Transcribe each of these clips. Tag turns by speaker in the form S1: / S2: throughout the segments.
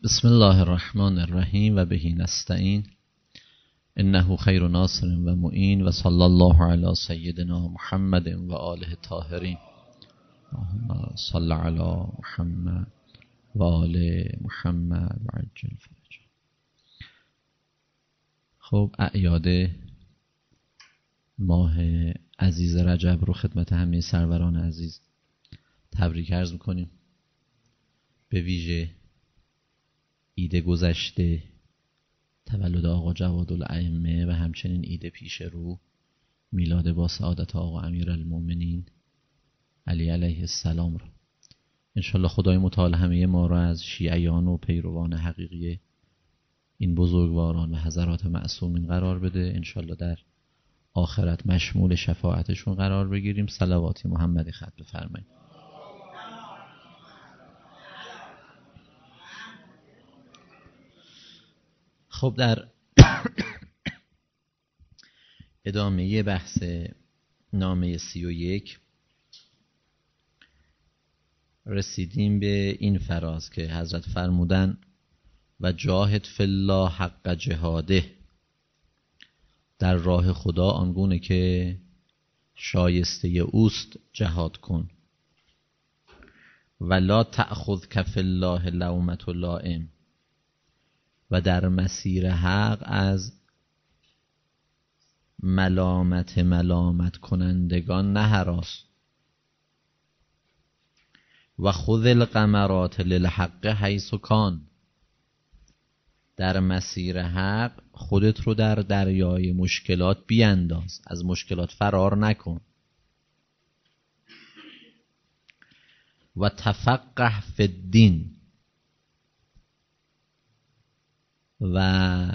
S1: بسم الله الرحمن الرحیم و بهی نستعین انه خیر ناصر و معین و صلی الله علی سیدنا محمد و آله الطاهرین اللهم صل علی محمد و آل محمد و عجل فرج. خب اعیاد ماه عزیز رجب رو خدمت همه سروران عزیز تبریک عرض میکنیم. به ویژه عید گذشته تولد آقا جوادالائمه و همچنین عید پیش رو میلاد با سعادت آقا امیرالمومنین علی علیه السلام رو انشالله خدای متعال همه ما را از شیعیان و پیروان حقیقی این بزرگواران و حضرات معصومین قرار بده. انشالله در آخرت مشمول شفاعتشون قرار بگیریم. صلوات محمدی ختم بفرمایید. خب در ادامه بحث نامه 31 رسیدیم به این فراز که حضرت فرمودن و جاهد فی الله حق جهاده، در راه خدا آنگونه که شایسته اوست جهاد کن. و لا تأخذک فی الله لومة لائم، و در مسیر حق از ملامت کنندگان نهراس. و خذ الغمرات للحق حیث کان، در مسیر حق خودت رو در دریای مشکلات بیانداز، از مشکلات فرار نکن. و تفقه فی الدین، و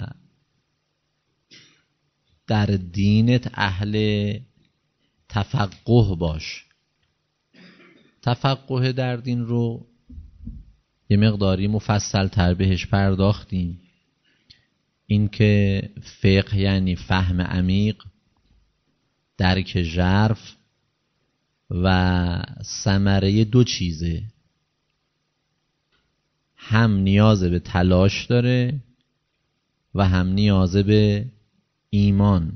S1: در دینت اهل تفقه باش. تفقه در دین رو یه مقداری مفصل تر بهش پرداختیم. این که فقه یعنی فهم عمیق، درک ژرف و ثمره دو چیزه، هم نیاز به تلاش داره و هم نیاز به ایمان.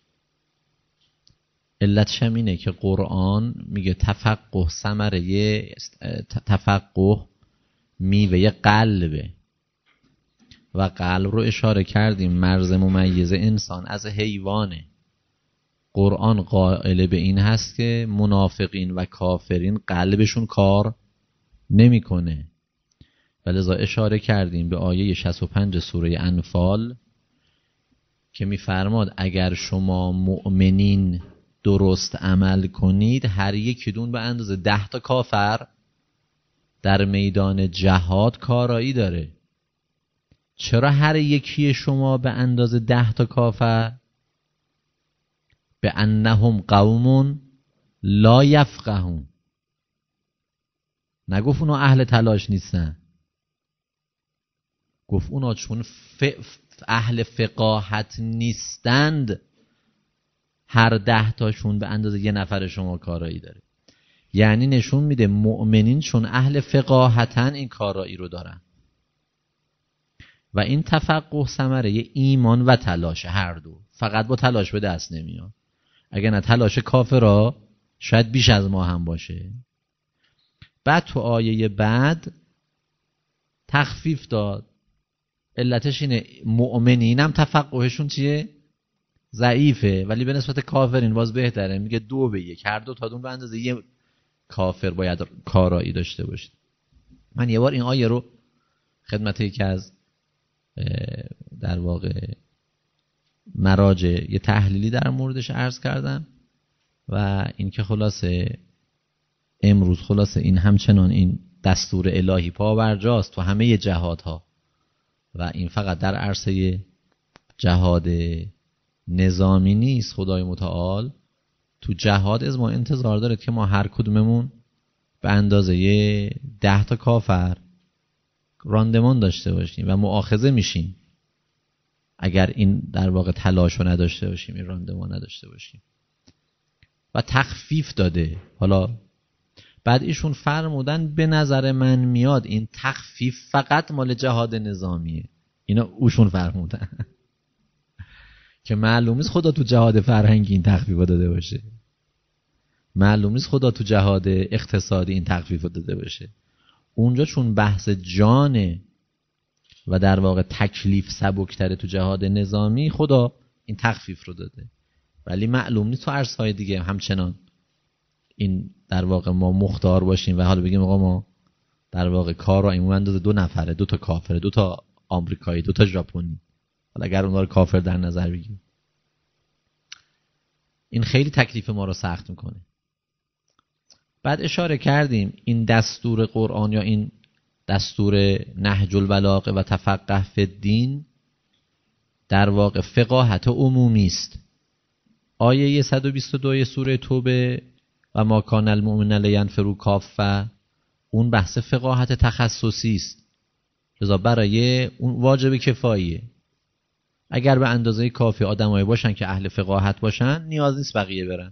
S1: علتش هم اینه که قرآن میگه تفقه ثمره تفقه میوه قلبه و قلب رو اشاره کردیم مرز ممیز انسان از حیوانه. قرآن قائل به این هست که منافقین و کافرین قلبشون کار نمیکنه. ولذا اشاره کردیم به آیه 65 سوره انفال که میفرماد اگر شما مؤمنین درست عمل کنید هر یکیدون به اندازه 10 تا کافر در میدان جهاد کارایی داره. چرا هر یکی شما به اندازه 10 تا کافر؟ به انهم قوم لا یفقهون. نگفت اونا اهل تلاش نیستن، گفت اونا چون اهل فقاهت نیستند هر 10 تاشون به اندازه یه نفر شما کارایی داره. یعنی نشون میده مؤمنین چون اهل فقاهتن این کارایی رو دارن. و این تفقه ثمره ایمان و تلاش، هر دو. فقط با تلاش به دست نمیاد. اگر نه تلاش کافرها شاید بیش از ما هم باشه. بعد تو آیه بعد تخفیف داد. علتش اینه مؤمنین هم تفقهشون چیه؟ ضعیفه، ولی به نسبت کافرین باز بهتره. میگه 2 به 1، هر دو تا دون به اندازه یه کافر باید کارایی داشته باشه. من یه بار این آیه رو خدمت یکی از در واقع مراجع یه تحلیلی در موردش عرض کردم و این که خلاصه امروز خلاصه این همچنان این دستور الهی پابرجاست تو همه جهادها و این فقط در عرصه جهاد نظامی نیست. خدای متعال تو جهاد از ما انتظار داره که ما هر کدوممون به اندازه 10 تا کافر راندمان داشته باشیم و مؤاخذه میشیم اگر این در واقع تلاشو نداشته باشیم، این راندمان نداشته باشیم. و تخفیف داده. حالا بعد ایشون فرمودن به نظر من میاد این تخفیف فقط مال جهاد نظامیه. اینا اوشون فرمودن که معلوم نیست خدا تو جهاد فرهنگی این تخفیف داده باشه، معلوم نیست خدا تو جهاد اقتصادی این تخفیف داده باشه. اونجا چون بحث جانه و در واقع تکلیف سبکتره تو جهاد نظامی، خدا این تخفیف رو داده. ولی معلوم نیست تو عرصه‌های دیگه همچنان این در واقع ما مختار باشیم و حالا بگیم آقا ما در واقع کار رو این اندازه 2 نفره، 2 تا کافره، 2 تا آمریکایی، 2 تا ژاپنی، حالا اگر اونها رو کافر در نظر بگیریم، این خیلی تکلیف ما رو سخت میکنه. بعد اشاره کردیم این دستور قرآن یا این دستور نهج البلاغه و تفقه فی الدین در واقع فقاهت عمومی است. آیه 122 سوره توبه و ما کان المؤمنون لینفروا کافه، اون بحث فقاهت تخصصی است، لذا برای اون واجب کفاییه. اگر به اندازه کافی آدمایی باشن که اهل فقاهت باشن نیاز نیست بقیه برن.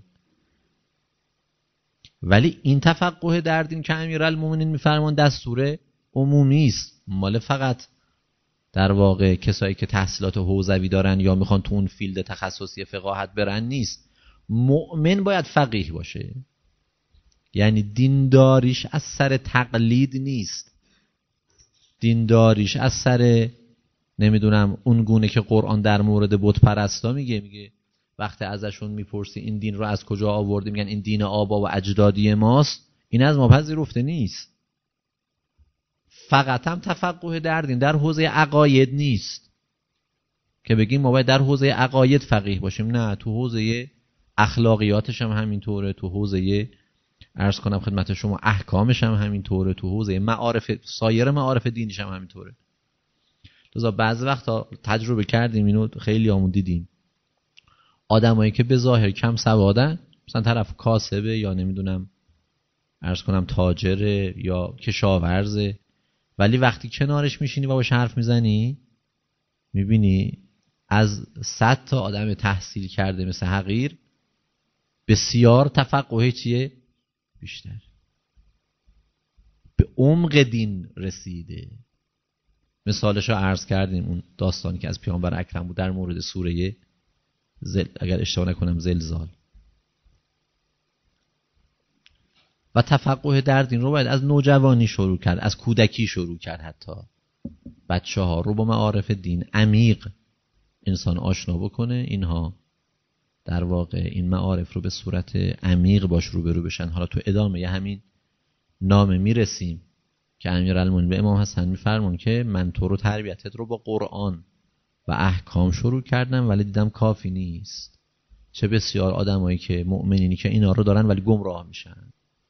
S1: ولی این تفقه در دین که امیرالمومنین میفرمان دستور عمومی است، مال فقط در واقع کسایی که تحصیلات حوزوی دارن یا میخوان تو اون فیلد تخصصی فقاهت برن نیست. مؤمن باید فقیه باشه، یعنی دینداریش از سر تقلید نیست، دینداریش از سر نمیدونم اون گونه که قرآن در مورد بت پرستا میگه وقتی ازشون میپرسی این دین رو از کجا آوردی، میگن این دین آبا و اجدادی ماست، این از ما پذیرفته نیست. فقط هم تفقه در دین در حوزه عقاید نیست که بگیم ما باید در حوزه عقاید فقیه باشیم، نه، تو حوزه اخلاقیاتش هم همینطوره، تو حوزه عرض کنم خدمت شما احکامش هم همینطوره، تو حوزه معارف سایر معارف دینیش هم همینطوره. لذا بعضی وقتا تجربه کردیم اینو، خیلی همون دیدیم آدمایی که به ظاهر کم سوادن، مثلا طرف کاسبه یا نمیدونم عرض کنم تاجره یا کشاورزه، ولی وقتی کنارش میشینی و باش حرف میزنی میبینی از 100 تا آدم تحصیل کرده مثل حقیر بسیار تفقه چیه بیشتر، به عمق دین رسیده. مثالش رو عرض کردیم، اون داستانی که از پیامبر اکرم بود در مورد سوره اگر اشتباه نکنم زلزال. و تفقه در دین رو باید از نوجوانی شروع کرد، از کودکی شروع کرد. حتی بچه ها رو با معارف دین عمیق انسان آشنا بکنه، اینها در واقع این معارف رو به صورت عمیق باش روبرو بشن. حالا تو ادامه همین نامه میرسیم که امیرالمومنین به امام حسن میفرمون که من تو رو تربیتت رو با قرآن و احکام شروع کردم ولی دیدم کافی نیست. چه بسیار آدمایی که مؤمنینی که اینا رو دارن ولی گمراه میشن.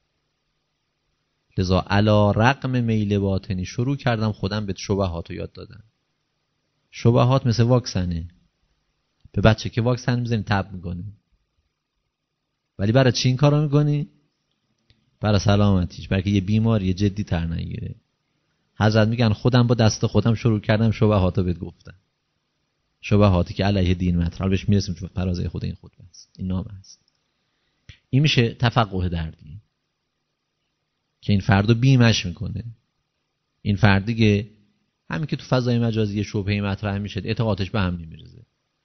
S1: لذا علا رغم میل باطنی شروع کردم خودم به شبهات رو یاد دادم. شبهات مثل واکسنه، به بچه که واکسن میزنی تب میکنه، ولی برای چی این کارو میکنی؟ برای سلامتیش، برای که یه بیماری جدی تر نگیره. حضرت میگن خودم با دست خودم شروع کردم شبهاتو بهت گفتم، شبهاتی که علیه دین مطرح، بهش میرسیم چون فرازه خود این خطبه است، این نام است. این میشه تفقه در دین که این فردو بیمش میکنه. این فرد دیگه همین که تو فضای مجازی شبهه مطرح میشه اعتقادش به هم نمیرزه،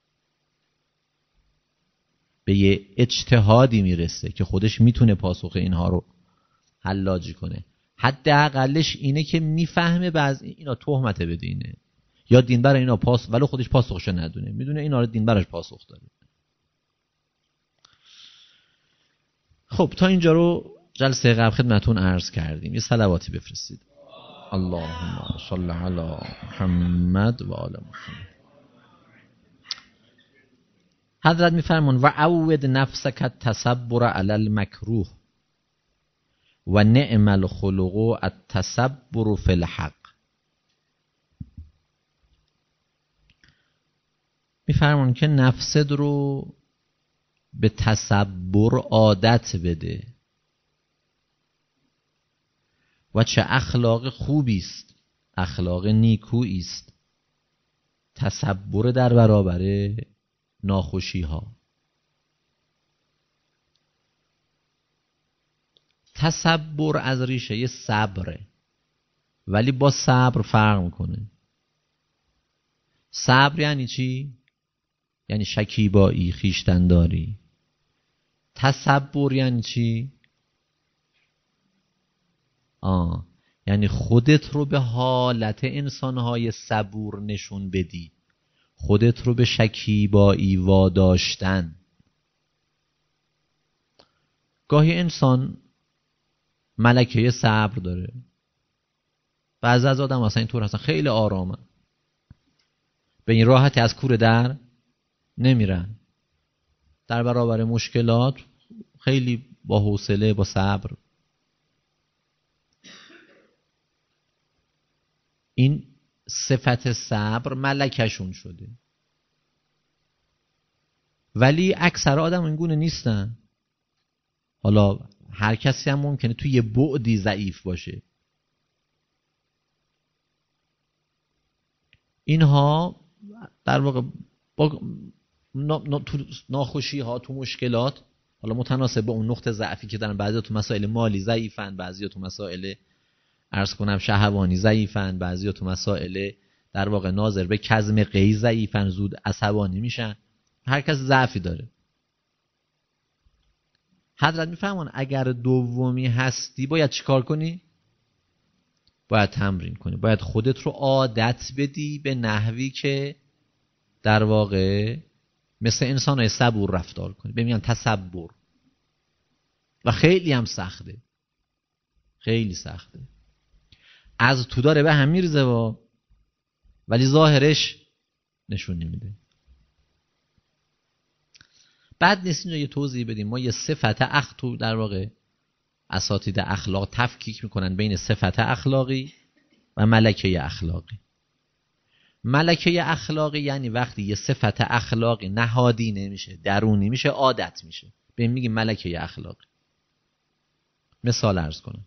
S1: به یه اجتهادی میرسه که خودش میتونه پاسخ اینها رو حلاجی کنه. حداقلش اینه که میفهمه بعض اینا تهمت به دینه یا دین برای اینا ولی خودش پاسخشو ندونه، میدونه اینا رو دین براش پاسخ داره. خب تا اینجا رو جلسه قبل خدمتون عرض کردیم. یه صلواتی بفرستید. اللهم صل علی محمد و آل محمد. حضرت میفرمون و عود نفسک التصبر علی المکروه و نعم الخلق التصبر فی الحق. میفرمون که نفست رو به تصبر عادت بده و چه اخلاق خوبی است، اخلاق نیکویی است تصبر در برابر ناخوشی ها. تصبر از ریشه صبره، ولی با صبر فرق میکنه. صبر یعنی چی؟ یعنی شکیبایی، خویشتن‌داری. تصبر یعنی چی؟ یعنی خودت رو به حالت انسانهای صبور نشون بدی، خودت رو به شکیبایی واداشتن. گاهی انسان ملکه صبر داره، بعضی از آدم اصلا اینطور هستن، خیلی آرامه، به این راحتی از کوره در نمیرن، در برابر مشکلات خیلی با حوصله، با صبر. این صفت صبر ملکشون شده. ولی اکثر آدم اینگونه نیستن. حالا هر کسی هم ممکنه توی یه بعدی ضعیف باشه. اینها در واقع با ناخوشی ها، تو مشکلات، حالا متناسب با اون نقطه ضعفی که دارن، بعضی تو مسائل مالی ضعیفن، بعضی تو مسائل عرض کنم شهوانی ضعیفن، بعضی تو مسائل در واقع ناظر به کظم غیظ ضعیفن، زود عصبانی میشن. هر کس ضعفی داره. حضرت میفرمان اگر دومی هستی باید چیکار کنی؟ باید تمرین کنی، باید خودت رو عادت بدی به نحوی که در واقع مثل انسان‌های صبور رفتار کنی. ببینن تصبر. و خیلی هم سخته، خیلی سخته. از تو داره به هم میرزه ولی ظاهرش نشون نمیده. بعد نیست اینجا یه توضیح بدیم. ما یه صفت تو در واقع اساتید اخلاق تفکیک میکنن بین صفت اخلاقی و ملکه اخلاقی. ملکه اخلاقی یعنی وقتی یه صفت اخلاقی نهادی نمیشه، درونی میشه، عادت میشه، به میگیم ملکه اخلاقی. مثال عرض کنم.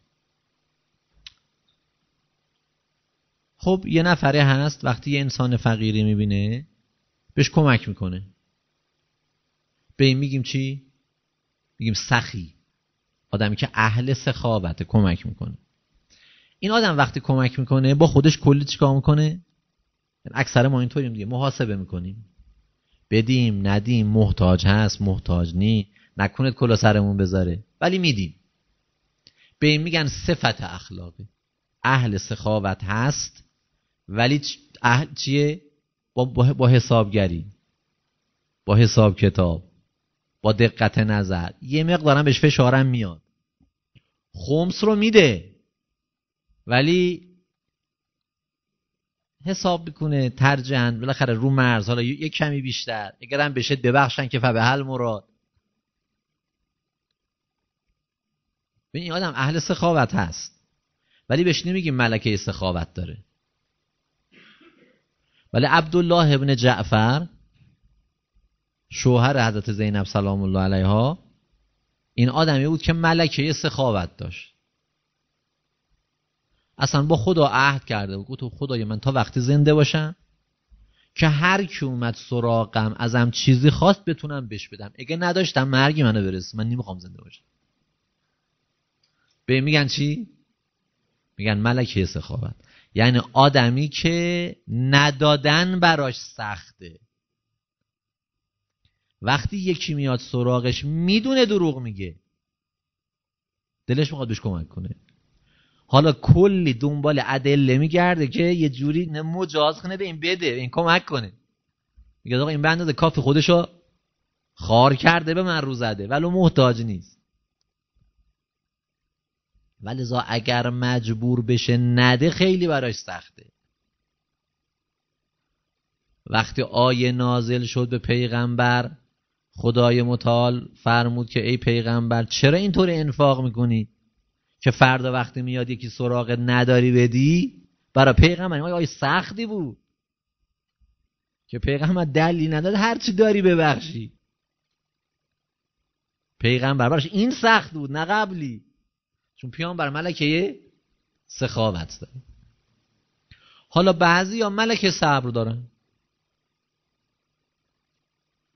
S1: خب یه نفره هست وقتی یه انسان فقیری میبینه بهش کمک میکنه. به این میگیم چی؟ میگیم سخی. آدمی که اهل سخاوته کمک میکنه. این آدم وقتی کمک میکنه با خودش کلی چیکار میکنه؟ اکثر ما اینطوریم دیگه، محاسبه میکنیم. بدیم ندیم، محتاج هست محتاج نی، نکنه کلا سرمون بذاره، ولی میدیم. به این میگن صفت اخلاقی. اهل سخاوت هست ولی اهل چیه؟ با حسابگری، با حساب کتاب، با دقت نظر. یه مقدارم بهش فشارم میاد، خمس رو میده ولی حساب بکنه ترجن بالاخره رو مرز، حالا یه کمی بیشتر اگرم بشه ببخشن که فبحل مراد. ببین این آدم اهل سخاوت هست ولی بهش نمیگیم ملکه سخاوت داره. ولی عبدالله ابن جعفر شوهر حضرت زینب سلام الله علیها، این آدمی بود که ملکه سخاوت داشت. اصلا با خدا عهد کرده بود، گفت خدای من تا وقتی زنده باشم که هر کی اومد سراغم ازم چیزی خواست بتونم بهش بدم، اگه نداشتم مرگی منو برسه، من نمیخوام زنده باشم. به میگن چی؟ میگن ملکه سخاوت. یعنی آدمی که ندادن براش سخته. وقتی یکی میاد سراغش میدونه دروغ میگه، دلش میخواد بهش کمک کنه، حالا کلی دنبال ادله میگرده که یه جوری مجاز کنه به این بده، این کمک کنه. میگه آقا این به اندازه کافی خودشو خار کرده به من رو زده ولو محتاج نیست. ولذا اگر مجبور بشه نده خیلی براش سخته. وقتی آیه نازل شد به پیغمبر، خدای متعال فرمود که ای پیغمبر چرا اینطور انفاق میکنی که فردا وقتی میاد یکی سراغ نداری بدی؟ برای پیغمبر این آیه سختی بود که پیغمبر دلیل نداد هر چی داری ببخشی. پیغمبر براش این سخت بود نه قبلی، چون پیامبر ملکه سخاوت داره. حالا بعضی یا ملکه صبر دارن،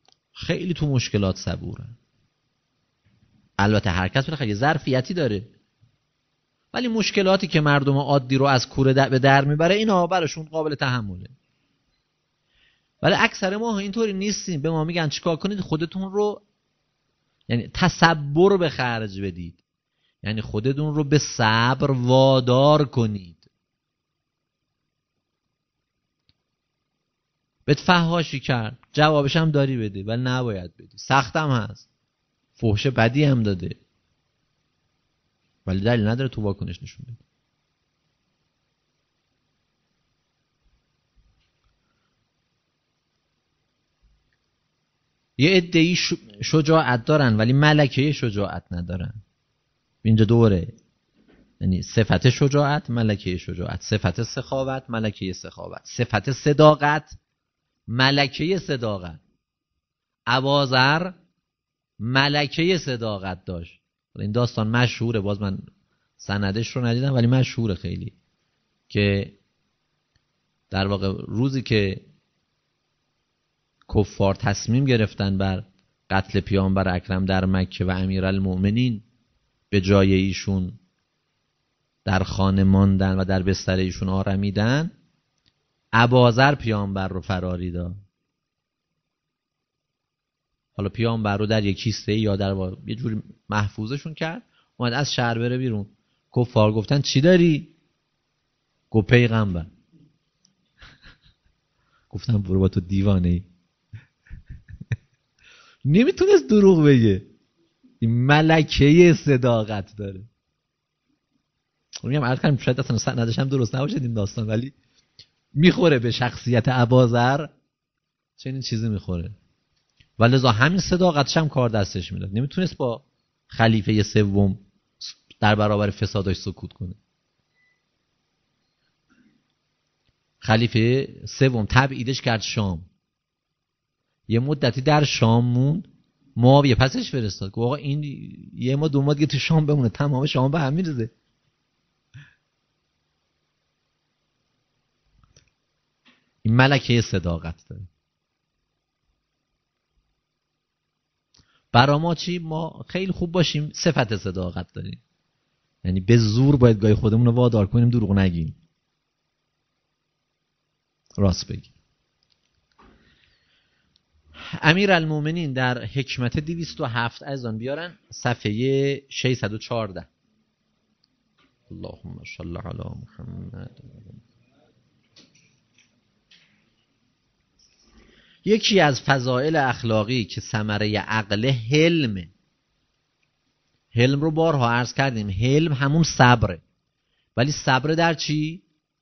S1: خیلی تو مشکلات صبورن. البته هر کس بالاخره یه ظرفیتی داره. ولی مشکلاتی که مردم عادی رو از کوره به در میبره اینا براشون قابل تحمله. ولی اکثر ما اینطوری نیستیم. به ما میگن چیکار کنید؟ خودتون رو یعنی تصبر به خرج بدید، یعنی خودتون رو به صبر وادار کنید. بهت فحاشی کرد، جوابش هم داری بده ولی نباید بدی، سختم هست، فحش بدی هم داده ولی دلیل نداره تو واکنش نشون بدی. یه عده‌ای شجاعت دارن ولی ملکه شجاعت ندارن. اینجا دوره، یعنی صفت شجاعت، ملکه شجاعت، صفت سخاوت، ملکه سخاوت، صفت صداقت، ملکه صداقت. ابوذر ملکه صداقت داشت. این داستان مشهوره، باز من سندش رو ندیدم ولی مشهوره خیلی، که در واقع روزی که کفار تصمیم گرفتن بر قتل پیامبر اکرم در مکه و امیرالمؤمنین به جای ایشون در خانه ماندن و در بستر ایشون آرمیدن، ابوذر پیامبر رو فراری داد. حالا پیامبر رو در یک کیسه یا در یه جوری محفوظشون کرد، اومد از شهر بره بیرون. کفار گفتن چی داری؟ گفت پیغمبر. گفتن برو با تو دیوانه ای. نمیتونست دروغ بگه، این ملکه صداقت داره. میگم عرض کنم شاید اصلا نداشتم درست نباشه این داستان، ولی میخوره به شخصیت ابوذر، چنین چیزی میخوره. ولذا همین صداقتش هم کار دستش میداد. نمیتونست با خلیفه سوم در برابر فسادش سکوت کنه. خلیفه سوم تبعیدش کرد شام، یه مدتی در شام موند، معاویه پسش فرستاد که آقا این یه ما دو ما دیگه تو شام بمونه، تمام شام به هم میرزه. این ملکه صداقت داره. برا ما چی؟ ما خیلی خوب باشیم صفت صداقت داریم، یعنی به زور باید گاهی خودمون رو وادار کنیم دروغ نگیم، راست بگیم. امیرالمومنین در حکمت 207 از آن بیارن صفحه 614. اللهم صل علی محمد. یکی از فضائل اخلاقی که ثمره عقل حلمه. حلم رو بارها عرض کردیم، حلم همون صبره، ولی صبر در چی؟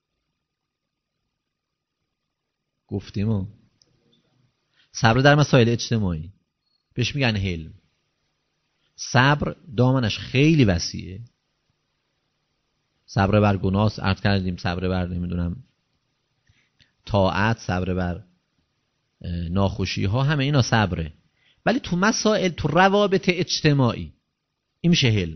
S1: گفتیم صبر در مسائل اجتماعی بهش میگن حلم. صبر دامنش خیلی وسیعه. صبر بر گناه عرض کردیم، صبر بر نمیدونم طاعت، صبر بر ناخوشی ها، همه اینا صبره. ولی تو مسائل، تو روابط اجتماعی این میشه حلم.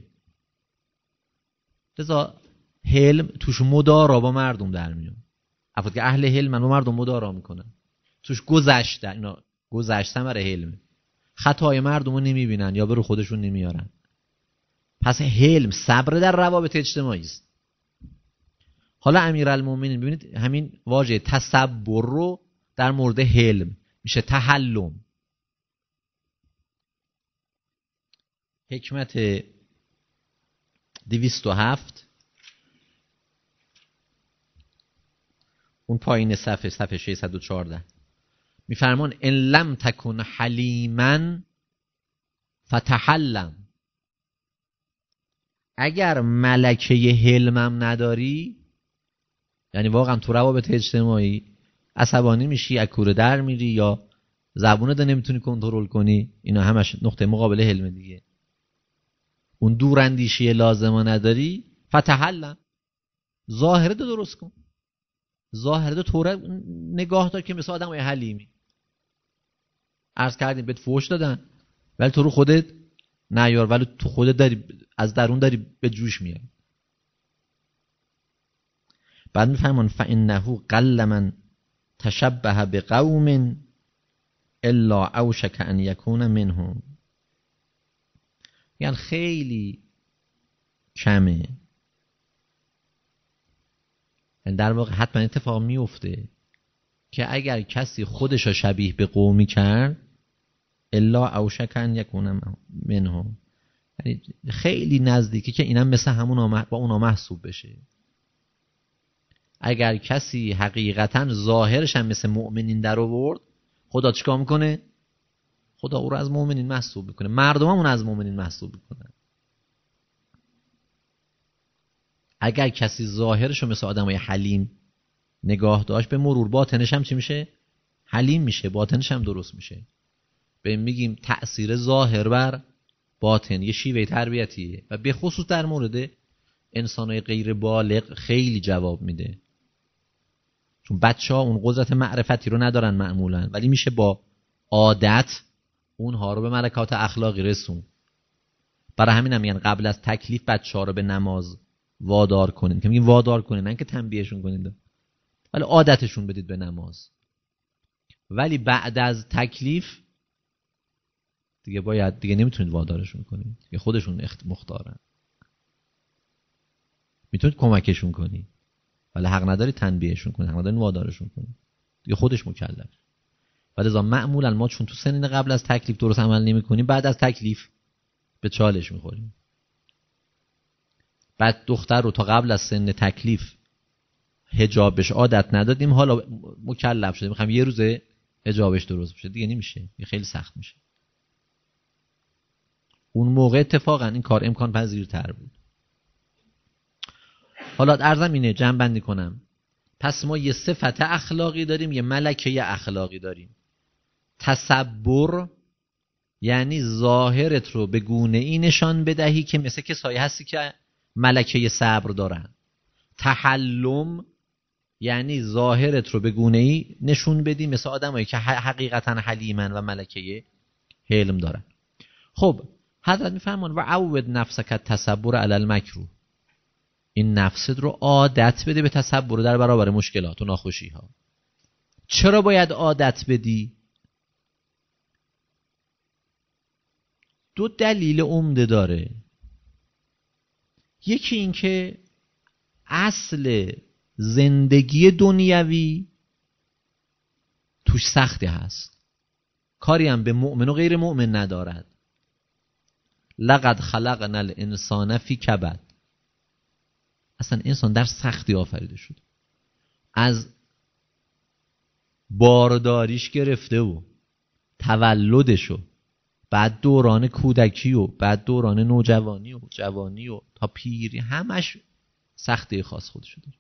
S1: لذا حلم توش مدارا با مردم در میاد. افراد که اهل حلمن با مردم مدارا میکنن، توش گذشته، اینا گذشتن برای حلمه. خطای مردم رو نمیبینن یا برو خودشون نمیارن. پس حلم صبر در روابط اجتماعی است. حالا امیرالمومنین ببینید همین واژه تصبر رو در مورد حلم میشه تحلم. حکمت 207 اون پایین صفحه 614 میفرمان ان لم تکن حلیما فتحلم. اگر ملکه حلمم نداری، یعنی واقعا تو روابط اجتماعی عصبانی میشی، از کوره در میری، یا زبونت نمیتونی کنترل کنی، اینا همش نقطه مقابل حلم دیگه. اون دوراندیشی لازمه نداری، فتحلم، ظاهرت درست کن، ظاهرت طوره نگاه دار که مثل آدم های حلیمی. عرض کردیم بهت فوش دادن ولی تو رو خودت نیار، ولی تو خودت داری از درون داری به جوش میاری. بعد میفهمون فانه قل من تشبه بقوم الا اوشک ان یکون منهم. یعنی خیلی کمه در واقع حتما اتفاق میفته که اگر کسی خودش رو شبیه به قومی کرد الا اوشک ان یکون منهم، یعنی خیلی نزدیکی که اینم مثل همون با اونا محسوب بشه. اگر کسی حقیقتا ظاهرش هم مثل مؤمنین در آورد، خدا چیکار میکنه؟ خدا او رو از مؤمنین محسوب میکنه، مردم هم اون از مؤمنین محسوب میکنن. اگر کسی ظاهرش رو مثل آدمای حلیم نگاه داشت، به مرور باطنش هم چی میشه؟ حلیم میشه، باطنش هم درست میشه. به میگیم تأثیر ظاهر بر باطن یه شیوه تربیتیه و به خصوص در مورد انسانای غیر بالغ خیلی جواب میده، چون بچه‌ها اون قدرت معرفتی رو ندارن معمولا، ولی میشه با عادت اونها رو به ملکات اخلاقی رسون. برای همین هم میگن قبل از تکلیف بچه‌ها رو به نماز وادار کنین، که میگیم وادار کنین نه که تنبیهشون کنین، ولی عادتشون بدید به نماز. ولی بعد از تکلیف دیگه نمیتونید وادارشون کنید، دیگه خودشون مختارن. میتونید کمکشون کنید ولی حق نداری تنبیهشون کنید، حق نداری وادارشون کنید، دیگه خودش مکلف. ولذا معمولا ما چون تو سنین قبل از تکلیف درست عمل نمی‌کنیم، بعد از تکلیف به چالش می‌خوریم. بعد دختر رو تا قبل از سن تکلیف حجابش عادت ندادیم، حالا مکلف شده می‌خوام یه روزه حجابش درست بشه، دیگه نمیشه، خیلی سخت میشه. اون موقع اتفاقا این کار امکان پذیرتر بود. حالا عرضم اینه، جمع بندی کنم. پس ما یه صفت اخلاقی داریم، یه ملکه اخلاقی داریم. تصبر یعنی ظاهرت رو به گونه ای نشان بدهی که مثل کسایی هستی که ملکه صبر دارن. تحلم یعنی ظاهرت رو به گونه ای نشون بدی مثل آدمایی که حقیقتا حلیمن و ملکه حلم دارن. خب حضرت میفرمان و عود نفسک التصبر علی المکروه، این نفست رو عادت بده به تصبر در برابر مشکلات و ناخوشی ها. چرا باید عادت بدی؟ دو دلیل عمده داره. یکی این که اصل زندگی دنیوی توش سختی هست، کاری هم به مؤمن و غیر مؤمن ندارد. لقد خلقنا الانسان فی کبد، اصلا انسان در سختی آفریده شد، از بارداریش گرفته و تولدشو، بعد دوران کودکی و بعد دوران نوجوانی و جوانی و تا پیری، همش سختی خاص خودشو داره.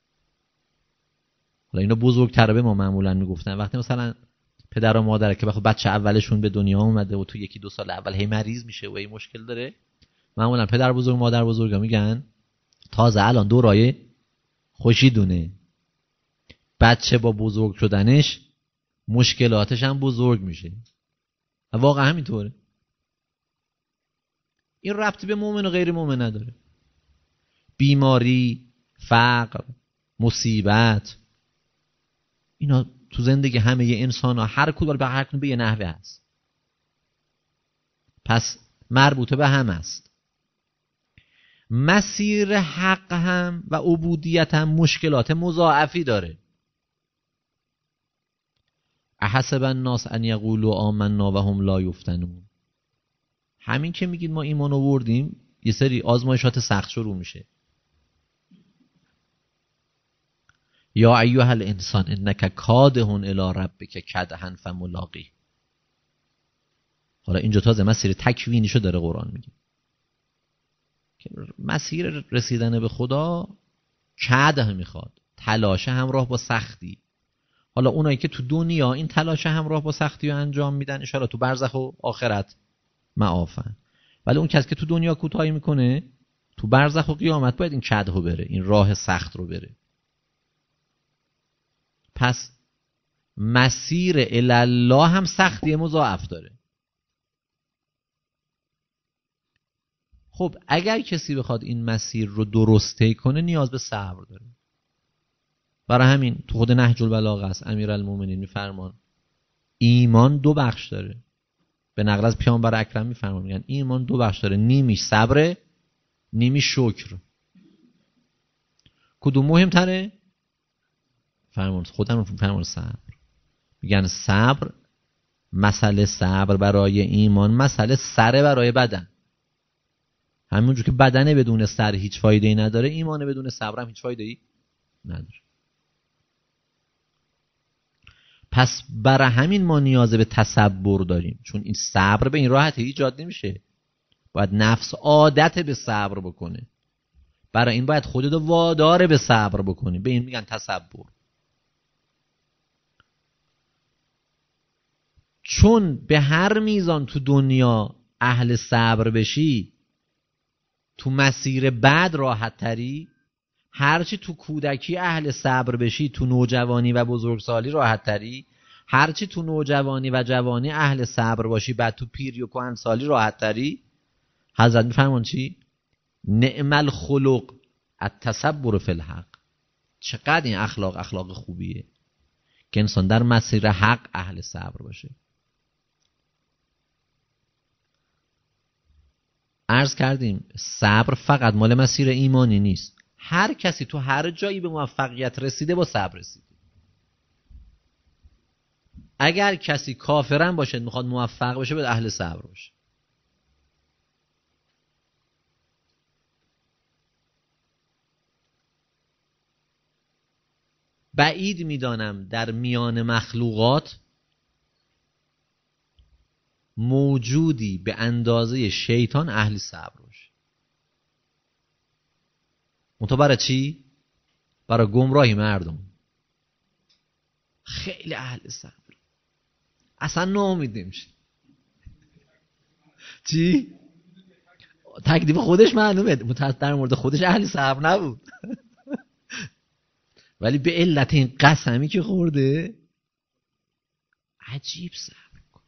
S1: حالا اینو بزرگتره به ما معمولا میگفتن وقتی مثلا پدر و مادر که بخواد بچه اولشون به دنیا اومده و تو یکی دو سال اول هی مریض میشه و هی مشکل داره، معمولا پدر بزرگ مادر بزرگا میگن تازه الان دورای خوشی دونه، بچه با بزرگ شدنش مشکلاتش هم بزرگ میشه. واقعا همینطوره. این ربطی به مؤمن و غیر مؤمن نداره. بیماری، فقر، مصیبت، اینا تو زندگی همه ی انسان ها هر کدوم به هر کدوم به یه نحوه هست، پس مربوطه به هم است. مسیر حق هم و عبودیت هم مشکلات مضاعفی داره. احسب الناس ان یقولوا آمنا و هم لا یفتنون، همین که میگید ما ایمان آوردیم یه سری آزمایشات سخت شروع میشه. یا ایها الانسان انک کادح الی ربک کدحا فملاقی. حالا اینجا تازه مسیر تکوینیشو داره قرآن میگه که مسیر رسیدن به خدا کدح میخواد، تلاش همراه با سختی. حالا اونایی که تو دنیا این تلاش همراه با سختی رو انجام میدن ان شاءالله تو برزخ و آخرت معافن، ولی اون کسی که تو دنیا کوتاهی میکنه تو برزخ و قیامت باید این کدح رو بره، این راه سخت رو بره. پس مسیر الله هم سختی مضاعف داره. خب اگر کسی بخواد این مسیر رو درست طی کنه نیاز به صبر داره. برای همین تو خود نهج البلاغه است امیرالمومنین میفرمان ایمان دو بخش داره. به نقل از پیامبر اکرم میفرمان میگن ایمان دو بخش داره، نیمیش صبره، نیمیش شکر. کدوم مهمتره؟ خودم فرمان صبر. میگن صبر، مسئله صبر برای ایمان مسئله سره برای بدن. همونجور که بدن بدون سر هیچ فایده‌ای نداره، ایمان بدون صبر هم هیچ فایده‌ای نداره. پس برای همین ما نیاز به تصبر داریم، چون این صبر به این راحتی ایجاد نمیشه. باید نفس عادت به صبر بکنه. برای این باید خودت وادار به صبر بکنی. به این میگن تصبر. چون به هر میزان تو دنیا اهل صبر بشی، تو مسیر بعد راحت تری. هرچی تو کودکی اهل صبر بشی، تو نوجوانی و بزرگسالی راحت تری. هرچی تو نوجوانی و جوانی اهل صبر باشی، بعد تو پیری و کهنسالی راحت تری. حضرت میفرمان چی؟ نعم الخلق التصبر فی الحق. چقدر این اخلاق خوبیه که انسان در مسیر حق اهل صبر باشه. عرض کردیم صبر فقط مال مسیر ایمانی نیست. هر کسی تو هر جایی به موفقیت رسیده با صبر رسیده. اگر کسی کافرم باشه میخواد موفق بشه، باید اهل صبر باشه. بعید میدانم در میان مخلوقات موجودی به اندازه شیطان اهل صبر باشه. منتها برای چی؟ برای گمراهی مردم. خیلی اهل صبر، اصلا ناامید نمیشه. چی؟ تکلیف خودش معلومه، در مورد خودش اهل صبر نبود. ولی به علت این قسمی که خورده عجیب صبر کن.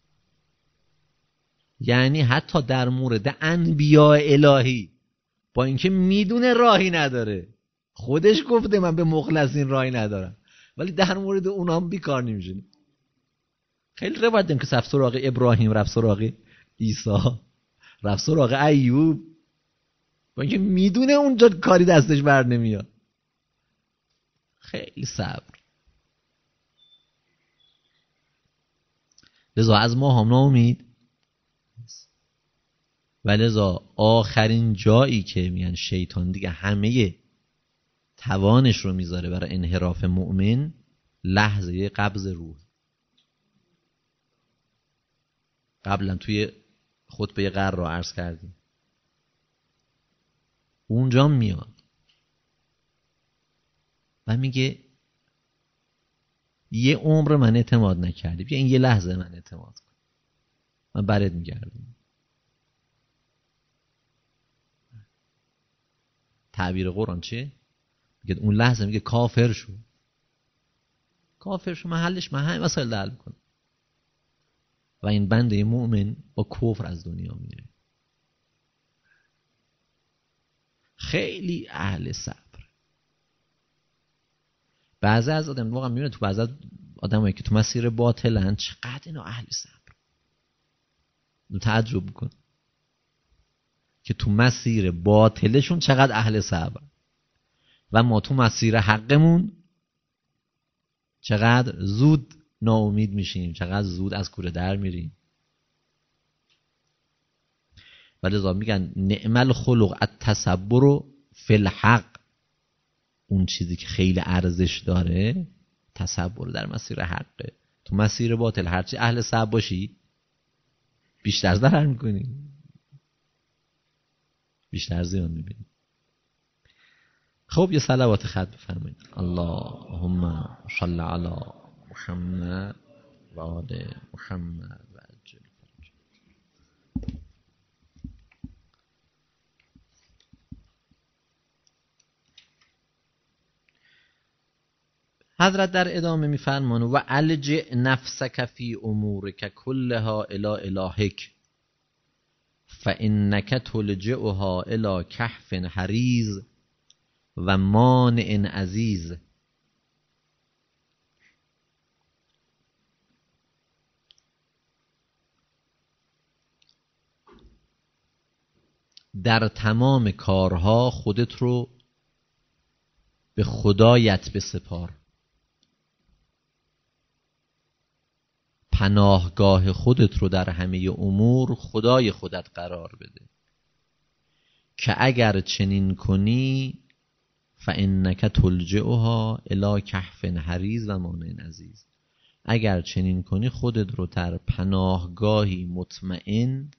S1: یعنی حتی در مورد انبیاء الهی، با اینکه میدونه راهی نداره، خودش گفته من به مخلصین راهی ندارم، ولی در مورد اونام بیکار نمیشه. خیلی روایت داریم که رفت سراغ ابراهیم، رفت سراغ عیسی، رفت سراغ ایوب، با اینکه میدونه اونجا کاری دستش بر نمیاد. خیلی صبر. لذا از ما هم ناامید. و لذا آخرین جایی که میگن شیطان دیگه همه توانش رو میذاره برای انحراف مؤمن، لحظه قبض روح. قبلا توی خطبه قرار رو عرض کردیم. اونجا میاد و میگه یه عمر من اعتماد نکردی، بیا این یه لحظه من اعتماد کن، من برات میگردم. تعبیر قرآن چیه؟ میگه اون لحظه میگه کافر شو. کافر شو، محلش من همین مسائل حل میکنه. و این بنده مؤمن با کفر از دنیا میره. خیلی اهل صبر. بعضی از آدم واقعا میبینه تو بعضی از آدمایی که تو مسیر باطلن چقدر اینا اهل صبر. تعجب کن که تو مسیر باطلشون چقدر اهل صبر، و ما تو مسیر حقمون چقدر زود ناامید میشیم، چقدر زود از کوره در میریم. ولذا میگن نعم الخلق التصبر فی الحق. اون چیزی که خیلی ارزش داره تصبر در مسیر حقه. تو مسیر باطل هرچی اهل صبر باشی بیشتر ضرر میکنی، بیشتر زیان میبینی. خب یه صلوات ختم بفرمایید. اللهم صل علی محمد و آل محمد و عجل فرج. حضرت در ادامه میفرمان و الجئ نفسک فی امورک کلها الی الهک فانک تلجئها الی کهف حریز و مانع عزیز. در تمام کارها خودت رو به خدایت بسپار. پناهگاه خودت رو در همه امور خدای خودت قرار بده که اگر چنین کنی فإنک تلجئها الی کهف حریز و مانع عزیز. اگر چنین کنی خودت رو در پناهگاهی مطمئن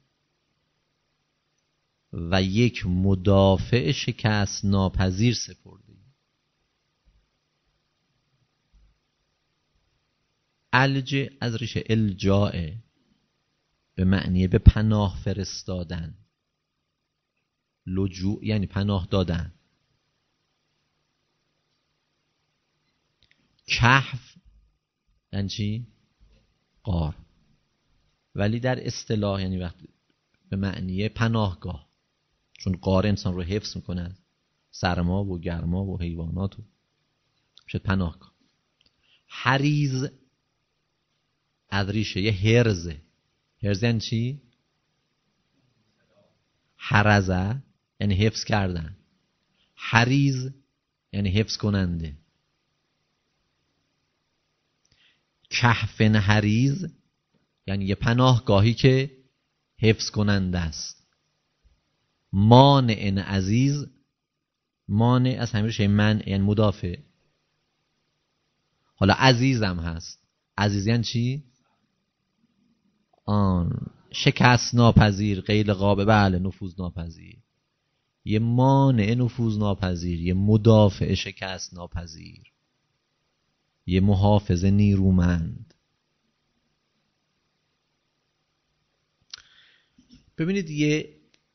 S1: و یک مدافع شکست ناپذیر سپردی. الج از ریشه الجاء به معنی به پناه فرستادن، لجوء یعنی پناه دادن. کهف یعنی چی؟ غار. ولی در اصطلاح یعنی وقتی به معنی پناهگاه، چون غار انسان رو حفظ میکنه سرما و گرما و حیوانات و میشه پناهگاه. حریز از ریشه یه هرزه. هرز یعنی چی؟ حرزه یعنی حفظ کردن، حریز یعنی حفظ کننده. کهف حریز یعنی یه پناهگاهی که حفظ کننده است. مانع عزیز، مانع از همین ریشه منع یعنی مدافع. حالا عزیزم هست. عزیز یعنی چی؟ شکست ناپذیر، غیر قابل، بله نفوذ ناپذیر. یه مانع نفوذ ناپذیر، یه مدافع شکست ناپذیر، یه محافظ نیرومند. ببینید یه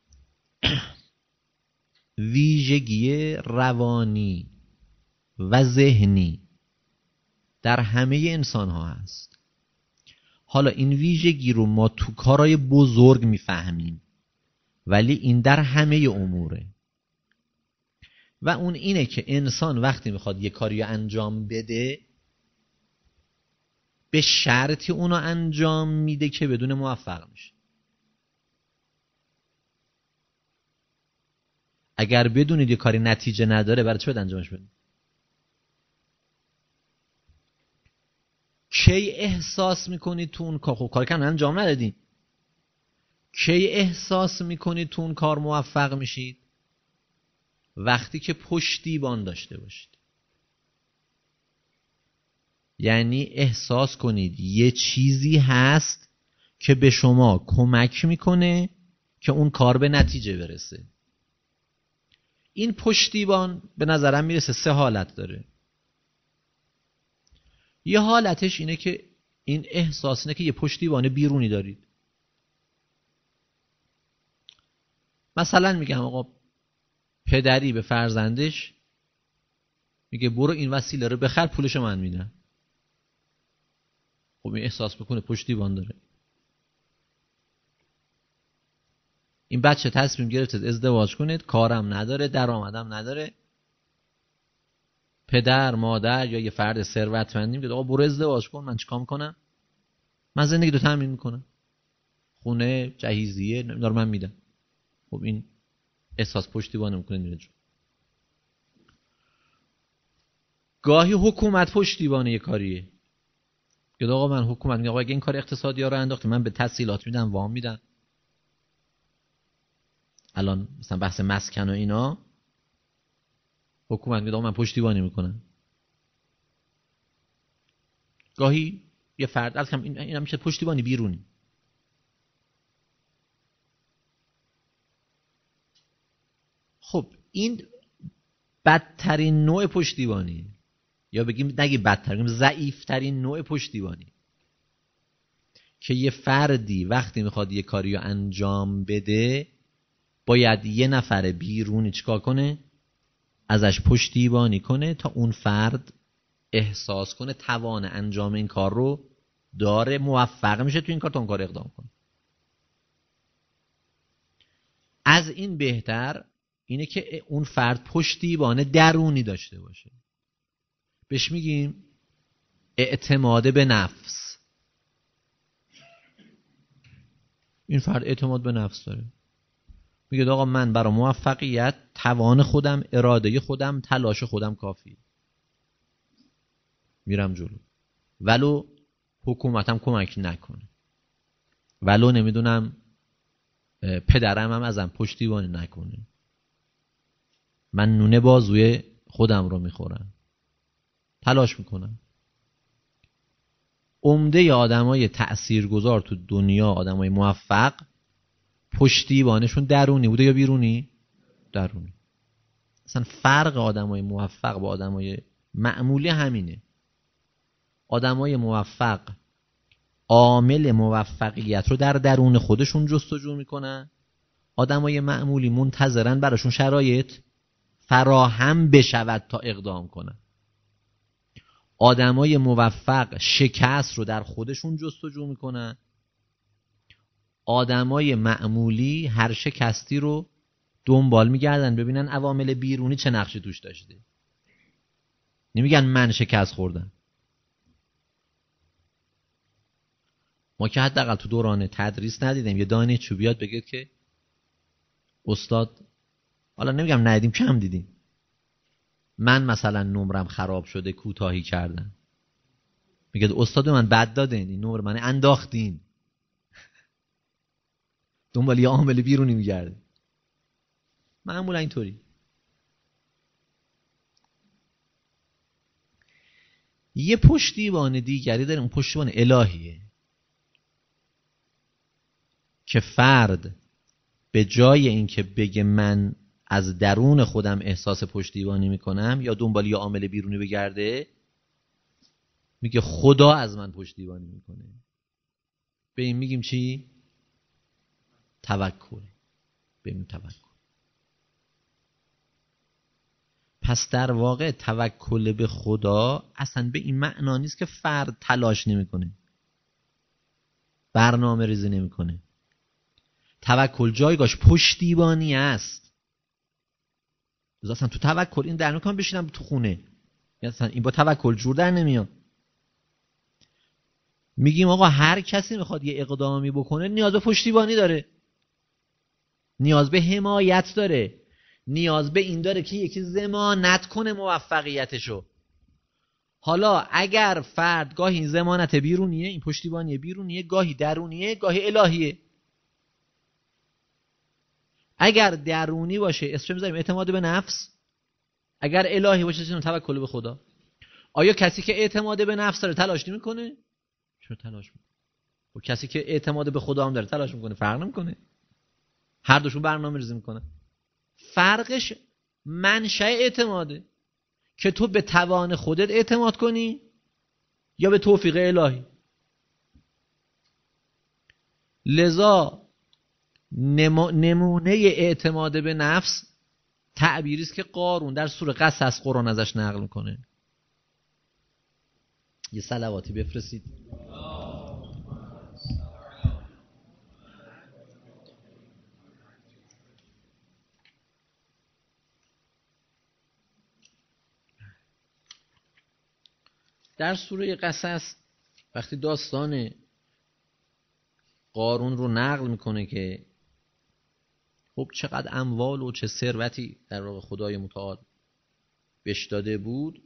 S1: ویژگی روانی و ذهنی در همه انسان ها هست. حالا این ویژگی رو ما تو کارهای بزرگ میفهمیم، ولی این در همه اموره. و اون اینه که انسان وقتی میخواد یه کاری انجام بده به شرطی اونو انجام میده که بدون موفق میشه. اگر بدونید یه کاری نتیجه نداره برای چه باید انجامش بدید؟ کی احساس میکنید تو اون کار، خب کار کردن انجام ندادین، کی احساس میکنید تو اون کار موفق میشید؟ وقتی که پشتیبان داشته باشید. یعنی احساس کنید یه چیزی هست که به شما کمک میکنه که اون کار به نتیجه برسه. این پشتیبان به نظرم میرسه 3 حالت داره. یه حالتش اینه که این احساس اینه که یه پشتیبان بیرونی دارید. مثلا میگم آقا پدری به فرزندش میگه برو این وسیله رو بخر پولش من میدم. خب این احساس بکنه پشتیبان داره. این بچه تصمیم گرفته ازدواج کنه، کارم نداره، درآمدم نداره. پدر، مادر یا یه فرد ثروتمندی میگه آقا برو ازدواج کن، من چیکار میکنم؟ من زندگی رو تامین میکنم، خونه، جهیزیه اینا رو من میدم. خب این احساس پشتیبانی میکنه میره جو. گاهی حکومت پشتیبانه یه کاریه. که آقا من حکومت میگه آقا اگه این کار اقتصادی ها رو انداختی من به تسهیلات میدم، وام میدم. الان مثلا بحث مسکن و اینا، حکومت میگه آقا من پشتیبانی میکنم. گاهی یه فرد از این هم میشه پشتیبانی بیرونی. خب این بدترین نوع پشتیبانی، یا بگیم نگی بدتر، بگیم ضعیفترین نوع پشتیبانی، که یه فردی وقتی میخواد یه کاری رو انجام بده باید یه نفر بیرونی چیکار کنه؟ ازش پشتیبانی کنه تا اون فرد احساس کنه توان انجام این کار رو داره، موفق میشه تو این کار تا اون کار اقدام کنه. از این بهتر اینه که اون فرد پشتیبان درونی داشته باشه. بهش میگیم اعتماد به نفس. این فرد اعتماد به نفس داره، میگه آقا من برای موفقیت توان خودم، اراده خودم، تلاش خودم کافی، میرم جلو. ولو حکومتم کمک نکنه، ولو نمیدونم پدرم هم ازم پشتیبانی نکنه، من نونه بازوی خودم رو میخورم، تلاش میکنم. عمده آدمای تأثیرگذار تو دنیا، آدمای موفق، پشتیبانشون درونی بوده یا بیرونی؟ درونی. اصلا فرق آدمای موفق با آدمای معمولی همینه. آدمای موفق عامل موفقیت رو در درون خودشون جستجو میکنن، آدمای معمولی منتظرن براشون شرایط فراهم بشود تا اقدام کنن. آدمای موفق شکست رو در خودشون جستجو میکنن، آدمای معمولی هر شکستی رو دنبال میگردن ببینن عوامل بیرونی چه نقشی توش داشته. نمیگن من شکست خوردم. ما که حداقل تو دوران تدریس ندیدیم یه دانشجو بیاد بگه که استاد، حالا نمیگم ندیدیم، کم دیدیم، من مثلا نمرم خراب شده، کوتاهی کردم، میگه استاد من بد دادین، این نمره من انداختین. دنبال یه عامل بیرونی میگرده. معمولا اینطوری. یه پشتیبان دیگری داریم، اون پشتیبان الهیه که فرد به جای اینکه بگه من از درون خودم احساس پشتیبانی میکنم یا دنبال یه عامل بیرونی بگرده، میگه خدا از من پشتیبانی میکنه. به این میگیم چی؟ توکل. به این توکل. پس در واقع توکل به خدا اصلا به این معنا نیست که فرد تلاش نمیکنه، برنامه ریزی نمیکنه. توکل جایگاهش پشتیبانی است. اصلا تو توکل این در نمیکنم بشینم تو خونه، اصلا این با توکل جور در نمیاد. میگیم آقا هر کسی میخواد یه اقدامی بکنه نیاز به پشتیبانی داره، نیاز به حمایت داره، نیاز به این داره که یکی ضمانت کنه موفقیتشو. حالا اگر فرد گاهی این ضمانت بیرونیه، این پشتیبانی بیرونیه، گاهی درونیه، گاهی الهیه. اگر درونی باشه اسمش میذاریم اعتماد به نفس، اگر الهی باشه اسمش توکل به خدا. آیا کسی که اعتماد به نفس داره تلاش نمیکنه؟ چرا تلاش میکنه؟ و کسی که اعتماد به خدا هم داره تلاش میکنه؟ فرق نمیکنه. هر دوشون برنامه ریزی میکنن. فرقش منشأ اعتماده که تو به توان خودت اعتماد کنی یا به توفیق الهی. لذا نمونه اعتماد به نفس تعبیری است که قارون در سوره قصص قرآن ازش نقل میکنه. یه صلواتی بفرستید. در سوره قصص وقتی داستان قارون رو نقل میکنه که خب چقدر اموال و چه ثروتی در واقع خدای متعال بهش داده بود،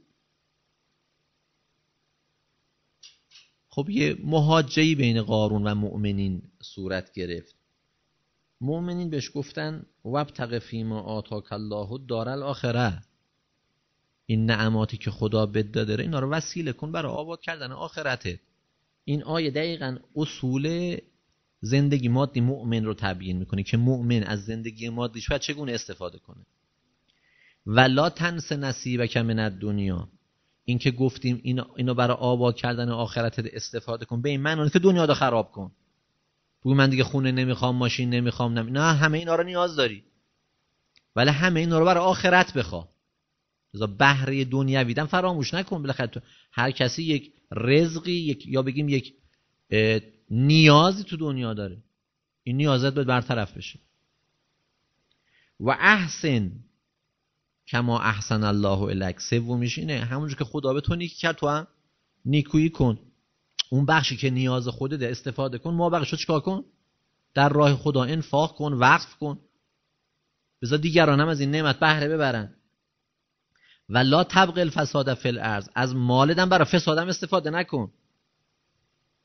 S1: خب یه محاجه‌ای بین قارون و مؤمنین صورت گرفت. مؤمنین بهش گفتن وابتغ فیما آتاک الله الدار الاخره، این نعماتی که خدا بهت داده اینا رو وسیله کن برای آباد کردن آخرتت. این آیه دقیقاً اصول زندگی مادی مؤمن رو تبیین میکنه که مؤمن از زندگی مادیش باید چگونه استفاده کنه. ولا تنس نصیبک من الدنیا، این که گفتیم اینو برای آباد کردن آخرتت استفاده کن، به این معنی که دنیا رو خراب کن. بگو من دیگه خونه نمیخوام، ماشین نمیخوام، نه همه اینا رو نیاز داری، ولی همه اینا رو برای آخرت بخوا. لذا بهره دنیوی دم فراموش نکن. بالاخره هر کسی یک رزقی، یا بگیم یک نیازی تو دنیا داره، این نیازت باید برطرف بشه. و احسن کما احسن الله الیک، سومیش اینه همونجور که خدا به تو نیکی کرد تو هم نیکویی کن. اون بخشی که نیاز خودت استفاده کن، ما بخشو چیکار کن؟ در راه خدا انفاق کن، وقف کن، بذار دیگران هم از این نعمت بهره ببرن. و لا تبغ الفساد فی الارض، از مالت هم برای فسادم استفاده نکن.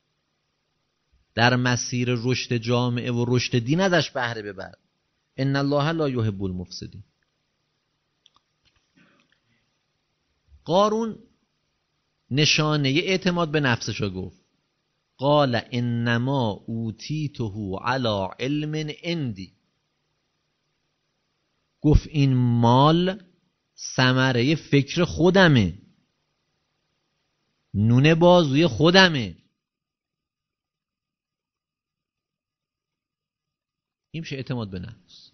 S1: در مسیر رشد جامعه و رشد دین ازش بهره ببر. ان الله لا یحب المفسدین. قارون نشانه اعتماد به نفسشو گفت. قال انما اوتیته علی علم عندی. گفت این مال ثمره فکر خودمه، نون بازوی خودمه. این میشه اعتماد به نفس.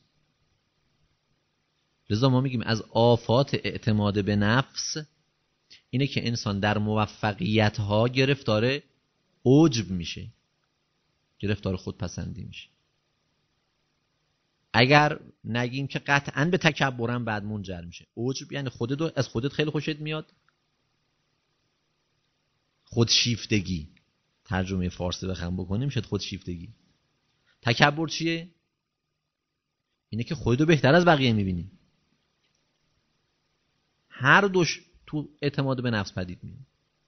S1: لذا ما میگیم از آفات اعتماد به نفس اینه که انسان در موفقیت ها گرفتار عجب میشه، گرفتار خودپسندی میشه. اگر نگیم که قطعاً به تکبرم بعد منجر میشه. عجب یعنی خودت از خودت خیلی خوشت میاد. خودشیفتگی ترجمه فارسی بخوام بکنیم میشه خودشیفتگی. تکبر چیه؟ اینه که خودتو بهتر از بقیه میبینی. هر دوش تو اعتماد به نفس پدید میاد.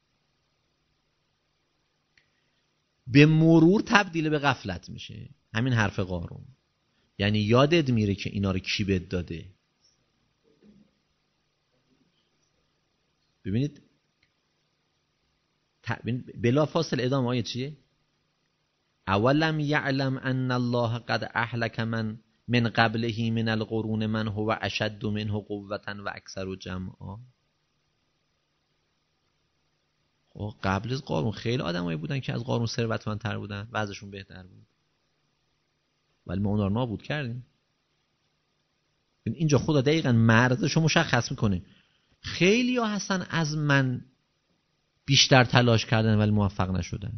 S1: به مرور تبدیل به غفلت میشه. همین حرف قارون. یعنی یادت میره که اینا رو کی بهت داده. ببینید بلا فاصله ادامه آیه چیه؟ اولم یعلم ان الله قد اهلک من قبله من القرون من هو اشد منه قوة و اکثر جمعا. قبل از قارون خیلی آدمایی بودن که از قارون ثروتمندتر بودن، وضعشون بهتر بود، ولی ما اونا رو نابود کردیم. اینجا خدا دقیقاً مرزشو مشخص میکنه. خیلی ها هستن از من بیشتر تلاش کردن ولی موفق نشدن.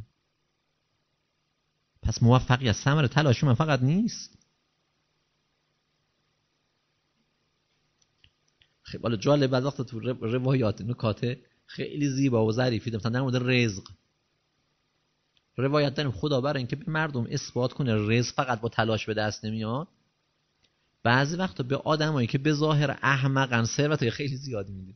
S1: پس موفقیت ثمره تلاش من فقط نیست. خیلی بالا جالب بعضی وقتا تو روایات نکات خیلی زیبا و ظریفی مثلا در مورد رزق روایت داریم. خدا برای اینکه به مردم اثبات کنه رزق فقط با تلاش به دست نمیاد، بعضی وقتا به آدمایی که به ظاهر احمقن ثروت خیلی زیادی میده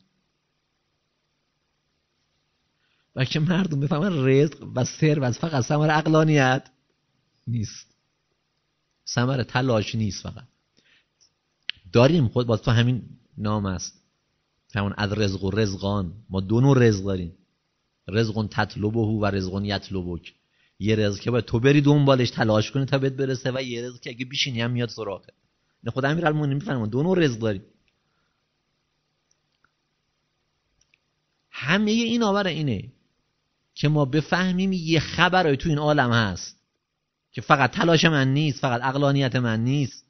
S1: و که مردم بفهمن رزق و ثروت فقط ثمره عقلانیت نیست، ثمره تلاش نیست. فقط داریم خود باز تو همین نام است همون از رزق و رزقان. ما دو نوع رزق داریم، رزقون تطلبه و رزقون یطلبک. یه رزق که باید تو بری دنبالش تلاش کنی تا بهت برسه و یه رزق که اگه بشینی هم میاد سراغت. نه خدا امیرالمومنین میفهمه دو نوع رزق داریم. همه این آور اینه که ما بفهمیم یه خبرای تو این عالم هست که فقط تلاش من نیست، فقط عقلانیت من نیست.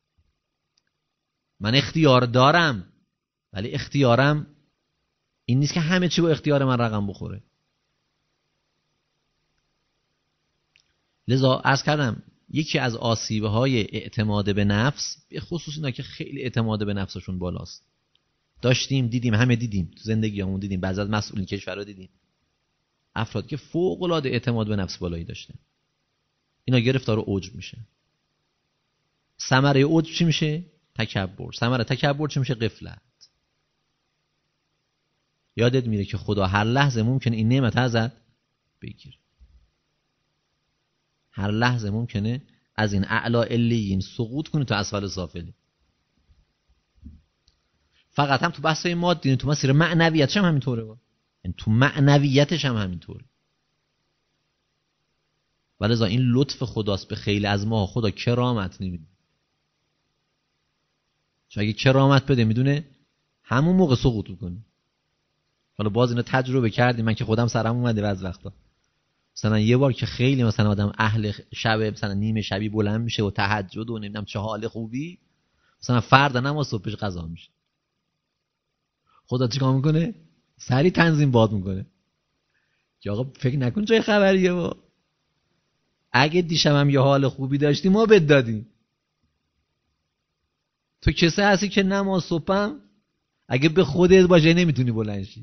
S1: من اختیار دارم ولی اختیارم این نیست که همه چی با اختیار من رقم بخوره. لذا عرض کردم یکی از آسیب‌های اعتماد به نفس به خصوص اینا که خیلی اعتماد به نفسشون بالاست. داشتیم دیدیم، همه دیدیم تو زندگیامون، دیدیم بعضی از مسئولین کشورها دیدیم افراد که فوق‌العاده اعتماد به نفس بالایی داشتن. اینا گرفتار عجب میشه. ثمره عجب چی میشه؟ تکبر. ثمره تکبر چی میشه؟ غفلت. یادت میره که خدا هر لحظه ممکنه این نعمت ازت بگیره. هر لحظه ممکنه از این اعلا علیین سقوط کنی تا اسفل سافلین. فقط هم تو بحثای مادی، تو مسیر معنویتش هم همینطوره. یعنی تو معنویتش هم همینطوره. ولذا این لطف خداست به خیلی از ما. خدا کرامت نمیده. چون اگه کرامت بده میدونه همون موقع سقوط میکنی. حالا باز اینو تجربه کردیم، من که خودم سرم اومده بعض وقتا. مثلا یه بار که خیلی مثلا آدم اهل شب مثلا نیمه شبی بلند میشه و تهجد و نمیدونم چه حال خوبی، مثلا فردا نماز صبحش قضا میشه. خدا چیکار میکنه؟ سری تنظیم باد میکنه که آقا فکر نکن جای خبریه با. اگه دیشبم یه حال خوبی داشتی ما بهت دادیم. تو کسی هستی که نماز صبحم اگه به خودت باشه نمیتونی بلند شی.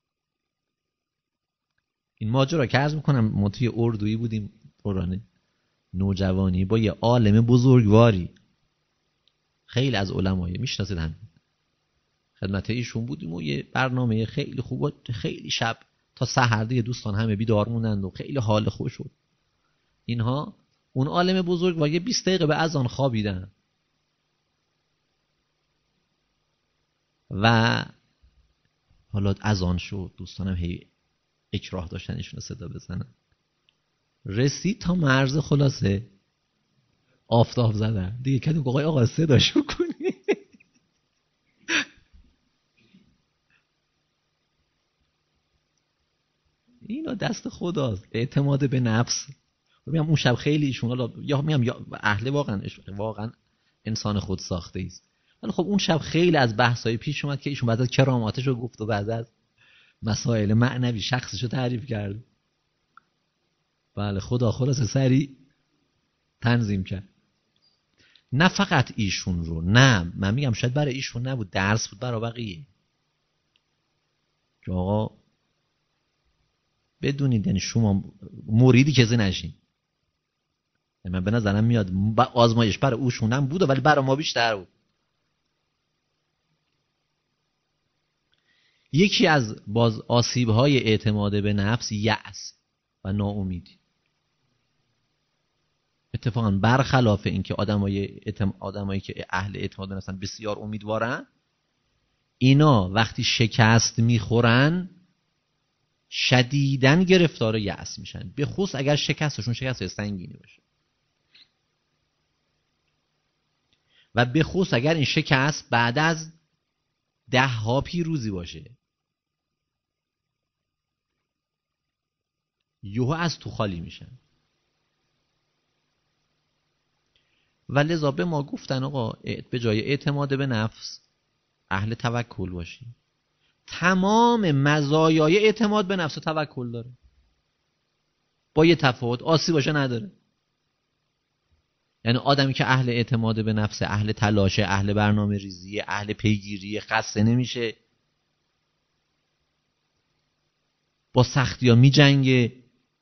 S1: این ماجرا که عرض میکنم ما توی اردویی بودیم دوران نوجوانی با یه عالم بزرگواری، خیلی از علمای میشناسید همین خدمت ایشون بودیم و یه برنامه خیلی خوب، خیلی شب تا سحر دیگه دوستان همه بیدار موندند و خیلی حال خوش شد. اینها اون عالم بزرگوار 20 دقیقه به اذان خوابیدن و حالا اذان شد، دوستانم هی اکراه داشتن ایشون صدا بزنن، رسید تا مرز خلاصه آفتاب زدن دیگه. کدوم آقا صداشو کنی. اینا دست خداست، اعتماد به نفس. میگم اون شب خیلی ایشون حالا یا میگم یا اهل واقعا انسان خود ساخته است، ولی خب اون شب خیلی از بحث‌های پیش اومد که ایشون بعد از کراماتشو گفت و بعد از مسائل معنوی شخصشو تعریف کرد. بله خدا خلاصه سری تنظیم کرد. نه فقط ایشون رو، نه من میگم شاید برای ایشون نبود، درس بود برای بقیه که آقا بدونید یعنی شما مریدی کسی نشین. من به نظرم میاد آزمایش برای اوشون هم بود ولی برای ما بیشتر بود. یکی از باز آسیب‌های اعتماد به نفس یأس و ناامیدی. اتفاقا برخلاف این که آدمایی که اهل اعتماد به نفسن بسیار امیدوارن، اینا وقتی شکست میخورن شدیداً گرفتار یأس میشن، به خصوص اگر شکستشون شکست سنگینی باشه و به خصوص اگر این شکست بعد از 10 پیروزی باشه. یهو از تو خالی میشن. و لذا به ما گفتن آقا به جای اعتماد به نفس اهل توکل باشی. تمام مزایای اعتماد به نفس و توکل داره، با یه تفاوت، آسیب باشه نداره. یعنی آدمی که اهل اعتماد به نفس، اهل تلاشه، اهل برنامه ریزی، اهل پیگیری، خسته نمیشه، با سختی ها می جنگه،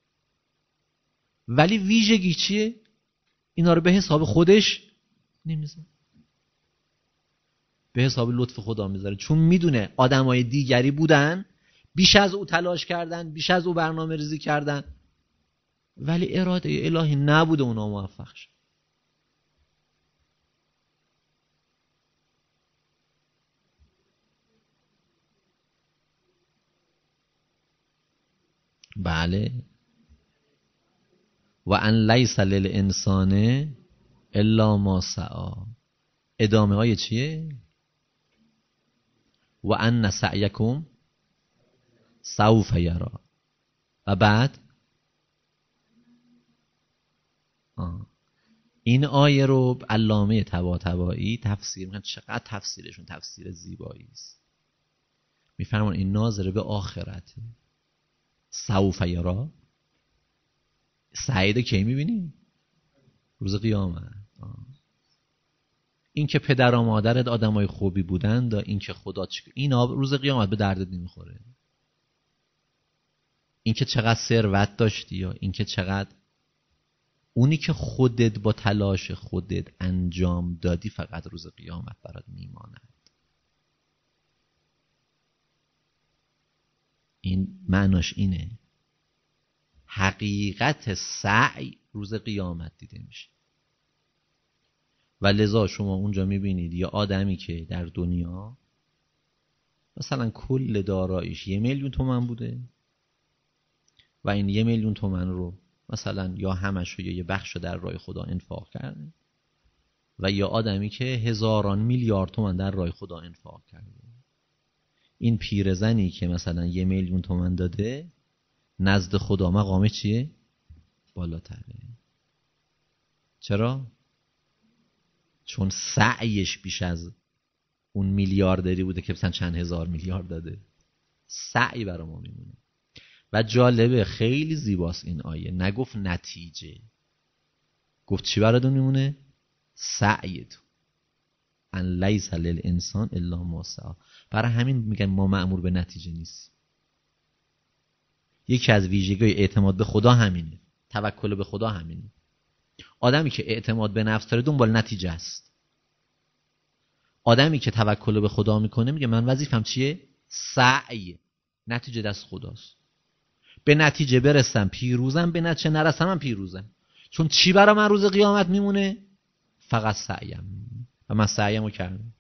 S1: ولی ویژگی چیه؟ اینا رو به حساب خودش نمیذاره، به حساب لطف خدا میذاره، چون میدونه آدمای دیگری بودن بیش از او تلاش کردن، بیش از او برنامه ریزی کردن، ولی اراده الهی نبوده اونا موفق شد. بله. و ان لیس للانسان الا ما سعی. ادامه های چیه؟ و ان سعیکم سوف یری. و بعد این آیه رو علامه طباطبایی تفسیر میکنن. چقدر تفسیرشون تفسیر زیبایی است. میفرمان این ناظر به آخرته. سوف یری، سعید کی میبینی؟ روز قیامت. این که پدر و مادرت آدمای خوبی بودن، این که خدا این روز قیامت به دردت نمیخوره. این که چقدر ثروت داشتی، یا این که چقدر اونی که خودت با تلاش خودت انجام دادی فقط روز قیامت برات میماند. این معناش اینه. حقیقت سعی روز قیامت دیده میشه. و لذا شما اونجا میبینید یه آدمی که در دنیا مثلا کل داراییش 1,000,000 تومان بوده و این 1,000,000 تومان رو مثلا یا همش رو یا یه بخش رو در راه خدا انفاق کرده، و یا آدمی که هزاران میلیارد تومان در راه خدا انفاق کرده. این پیرزنی که مثلا 1,000,000 تومان داده نزد خدا مقامه چیه؟ بالاتره. چرا؟ چون سعیش بیش از اون میلیاردری بوده که مثلا چند هزار میلیارد داده. سعی برای ما میمونه. و جالبه، خیلی زیباست این آیه. نگفت نتیجه، گفت چی براتون میمونه؟ سعی تو. ان لیس للانسان الا ما سعی. برای همین میگن ما مأمور به نتیجه نیست. یکی از ویژگی‌های اعتماد به خدا همینه، توکل به خدا همینه. آدمی که اعتماد به نفس داره دنبال نتیجه است. آدمی که توکل به خدا میکنه میگه من وظیفم چیه؟ سعی. نتیجه دست خداست. به نتیجه برسم پیروزم، به نتیجه نرسم پیروزم. چون چی برای من روز قیامت میمونه؟ فقط سعیم، و من سعیمو کردم.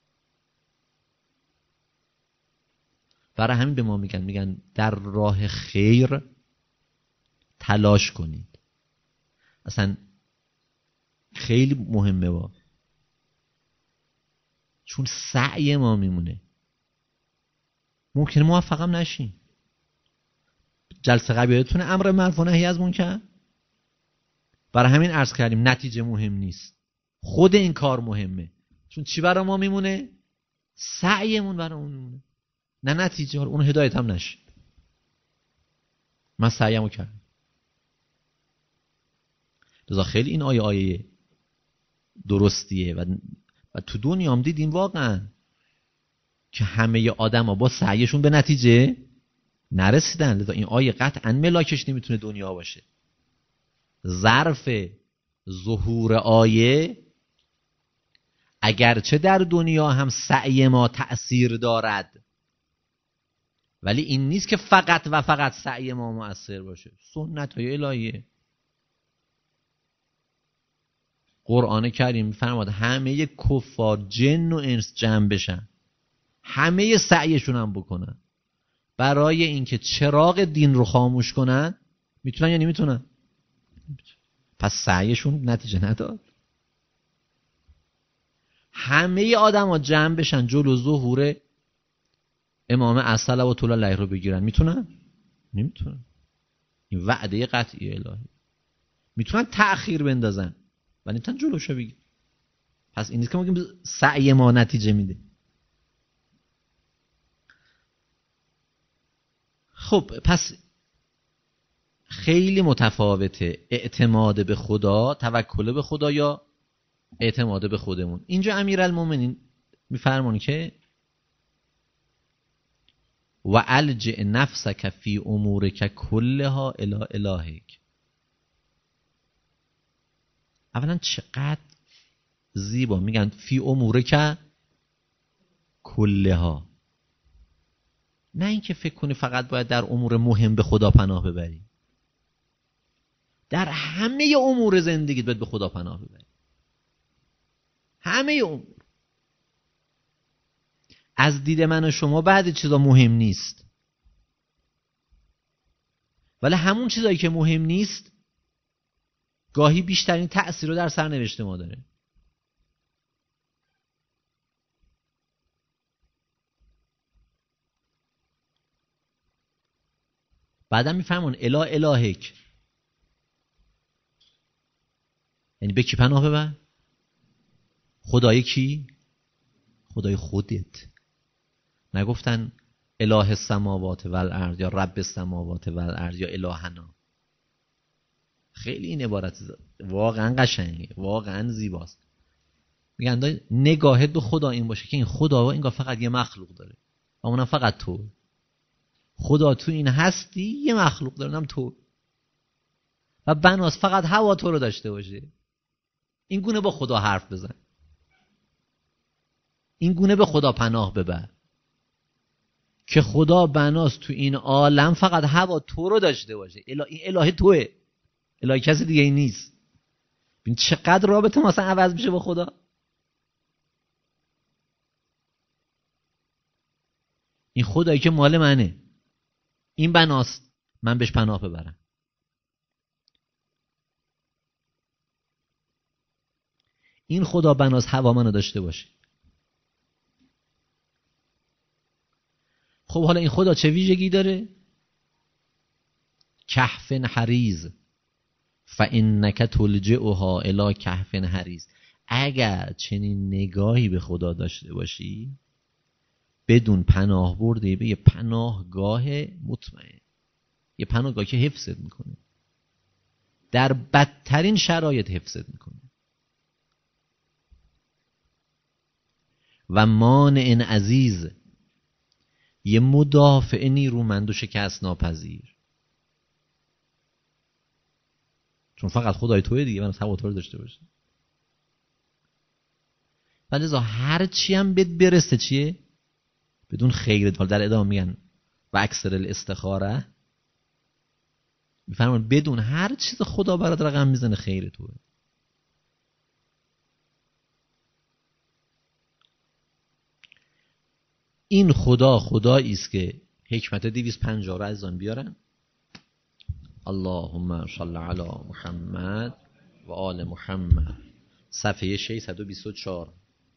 S1: برای همین به ما میگن در راه خیر تلاش کنید. اصلا خیلی مهمه چون سعی ما میمونه. ممکنه موفقم نشیم. جلسه قبل یادتونه امر معروف و نهی از منکر؟ برای همین عرض کردیم نتیجه مهم نیست، خود این کار مهمه. چون چی برای ما میمونه؟ سعیمون برای اون میمونه، نه نتیجه. اون هدایت هم نشه. من سعیمو کردم. لذا خیلی این آیه درستیه و تو دنیا هم دیدیم واقعا که همه آدما با سعیشون به نتیجه نرسیدن. لذا این آیه قطعا ملاکش نمیتونه دنیا باشه. ظرف ظهور آیه اگرچه در دنیا هم سعی ما تأثیر دارد، ولی این نیست که فقط و فقط سعی ما مؤثر باشه. سنت های الهیه. قرآن کریم می‌فرماد همه کفار جن و انس جمع بشن، همه سعیشون هم بکنن برای اینکه چراغ دین رو خاموش کنن. میتونن یا نمیتونن؟ پس سعیشون نتیجه نداد. همه آدم ها جمع بشن جلو ظهور امام اصل و طول الله رو بگیرن. میتونن؟ نمیتونن. این وعده قطعی الهی. میتونن تأخیر بندازن ولی نمیتونن جلوشو بگیرن. پس این نیست که ما بگیم سعی ما نتیجه میده. خب پس خیلی متفاوته اعتماد به خدا، توکل به خدا یا اعتماد به خودمون. اینجا امیرالمومنین میفرمونه که و الجئ نفسک فی امورک کلها الی الهک. اولا چقدر زیبا میگن فی امورک کلها، نه اینکه فکر کنی فقط باید در امور مهم به خدا پناه ببری. در همه امور زندگیت باید به خدا پناه ببری. همه امور. از دید من و شما بعضی چیزا مهم نیست، ولی همون چیزایی که مهم نیست گاهی بیشترین تأثیر رو در سرنوشت ما داره. بعدم میفهمون الا الهک، یعنی به کی پناه ببر؟ خدای کی؟ خدای خودت. نگفتن اله السماوات والارض یا رب السماوات والارض یا الهنا. خیلی این عبارت واقعا قشنگه، واقعا زیباست. میگن نگاهت به خدا این باشه که این خدا انگار فقط یه مخلوق داره و اونم فقط تو. خدا تو این هستی یه مخلوق داره، اونم تو، و بناس فقط هوا تو رو داشته باشه. این گونه با خدا حرف بزن، این گونه به خدا پناه ببر که خدا بناس تو این عالم فقط هوا تو رو داشته باشه. این اله توه، اله کسی دیگه این نیست. ببین چقدر رابطه مثلا عوض میشه با خدا. این خدایی که مال منه، این بناست من بهش پناه ببرم. این خدا بناس هوا منو داشته باشه. خب حالا این خدا چه ویژگی داره؟ کهف حریز فانک تلجئها الی کهف حریز. اگر چنین نگاهی به خدا داشته باشی بدون پناه برده به یه پناهگاه مطمئن، یه پناهگاه که حفظت میکنه، در بدترین شرایط حفظت میکنه. و مانع عزیز، یه مدافع نیرومند و شکست ناپذیر. چون فقط خدای توی دیگه، من هوا تو رو داشته باشه. ولی لذا هر چی هم بهت برسه چیه؟ بدون خیرت. در ادامه میگن و اکثر الاستخاره میفرمان بدون هر چیز خدا برات رقم میزنه خیر توه. این خدا خدایی است که حکمت 250 رو از آن بیارن. اللهم صل علی محمد و آل محمد، صفحه 624.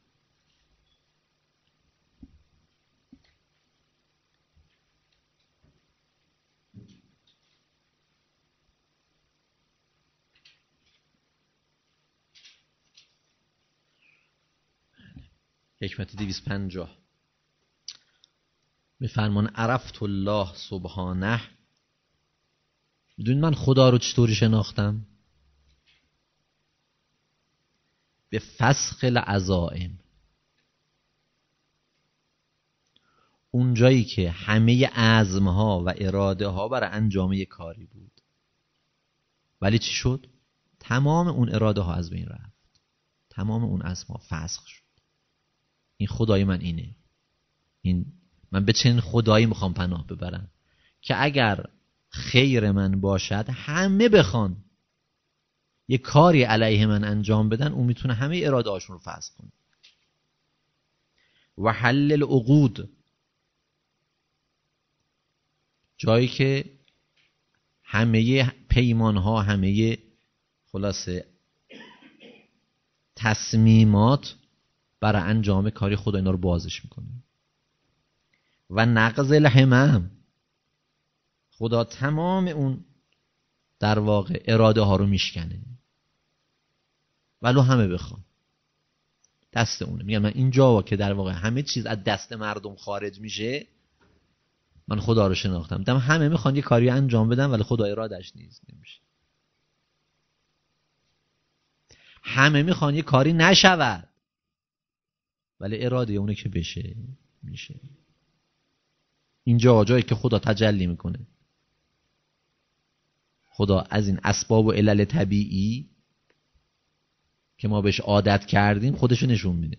S1: حکمت 250 میفرمان عرفت الله سبحانه. میدونید من خدا رو چطوری شناختم؟ به فسخ العزائم. اون جایی که همه عزمها و اراده ها برای انجام یک کاری بود، ولی چی شد؟ تمام اون اراده ها از بین رفت، تمام اون عزم ها فسخ شد. این خدای من اینه. من به چنین خدایی میخوام پناه ببرم که اگر خیر من باشد همه بخوان یه کاری علیه من انجام بدن، اون میتونه همه اراده هاشون رو فسخ کنه. و حل العقود، جایی که همه پیمان ها، همه خلاصه تصمیمات برای انجام کاری خدا اینا رو بازش میکنه. و نقض الهمم، خدا تمام اون در واقع اراده ها رو میشکنه ولو همه بخوام. دست اونه. میگم من اینجا که در واقع همه چیز از دست مردم خارج میشه، من خدا رو شناختم. دم همه میخوان یه کاری انجام بدن ولی خدا ارادش نیست، نمیشه. همه میخوان یه کاری نشود ولی اراده اونه که بشه، میشه. اینجا جایی که خدا تجلی میکنه. خدا از این اسباب و علل طبیعی که ما بهش عادت کردیم خودشو نشون میده.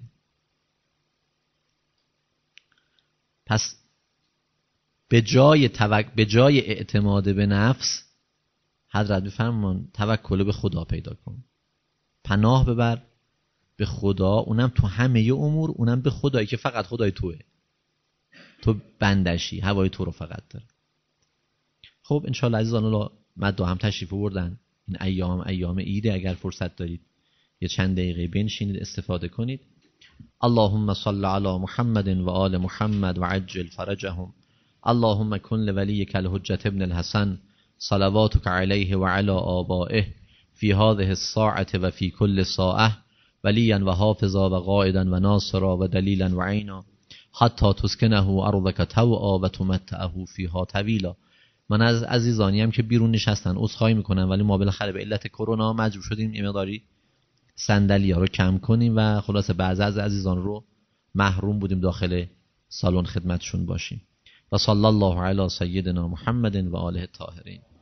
S1: پس به جای اعتماد به نفس، حضرت میفرمان توکل به خدا پیدا کن. پناه ببر به خدا، اونم تو همه امور، اونم به خدایی که فقط خدای توه، تو بندشی، هوای تو رو فقط داره. خب انشاءالله عزیزان الله مد هم تشریف بردن. این ایام عیده، اگر فرصت دارید یه چند دقیقه بنشینید استفاده کنید. اللهم صل علی محمد و آل محمد و عجل فرجهم. اللهم کن لولیک الحجة ابن الحسن صلواتك علیه و علی آبائه فی هذه الساعة و فی کل ساعة ولیا و حافظا و قائدا و ناصرا و دلیلا و عینا حتی تسکنه ارضک طوعا و تمتعه فیها طویلا. من از عزیزانیم که بیرون نشستن عذرخواهی میکنم، ولی ما بالاخره به علت کرونا مجبور شدیم این مقداری صندلی‌ها رو کم کنیم و خلاصه بعضی از عزیزان رو محروم بودیم داخل سالن خدمتشون باشیم. و صلی الله علی سیدنا محمد و آله الطاهرین.